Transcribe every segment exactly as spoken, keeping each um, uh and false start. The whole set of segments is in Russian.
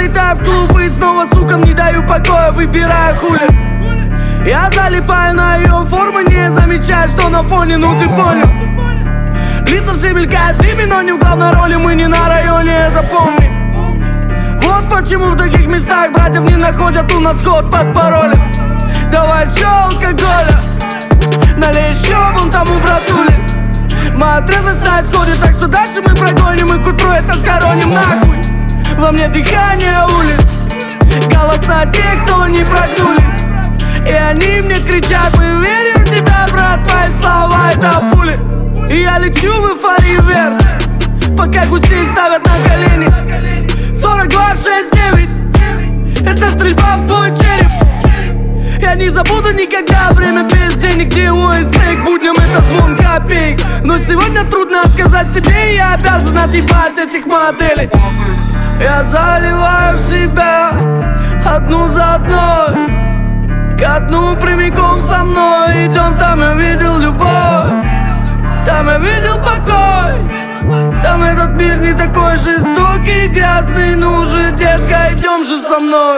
залетаю в клуб и снова сукам не даю покоя, выбираю хули. Я залипаю на ее форму, не замечая, что на фоне, ну ты понял. Лица все мелькают дыми, но не в главной роли, мы не на районе, это помни. Вот почему в таких местах братьев не находят, у нас ход под паролем. Давай еще алкоголя, налей еще вон тому братуле. Моя трезвость на исходе, так что дальше мы прогоним, и к утру это схороним нахуй. Во мне дыхание улиц, голоса тех, кто не прогнулись. И они мне кричат: мы верим в тебя, брат, твои слова это пули. И я лечу в эйфорию вверх, пока гусей ставят на колени. Сорок два шесть девять, это стрельба в твой череп. Я не забуду никогда время без денег, где уэстейк. Будням это звон копеек, но сегодня трудно отказать себе, и я обязан отъебать этих моделей. Я заливаю в себя одну за одной, ко дну прямиком со мной идем. Там я видел любовь, там я видел покой, там этот мир не такой жестокий и грязный. Ну же, детка, идем же со мной.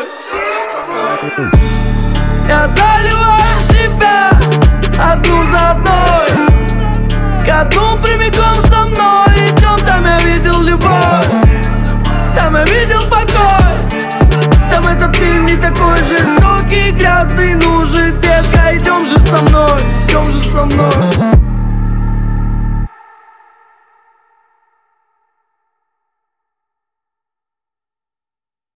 Я заливаю в себя одну за одной, ко дну прямиком со мной идем. Там я видел любовь, там я видел покой, там этот мир не такой жестокий и грязный. Ну же, детка, идем же со мной, идем же со мной.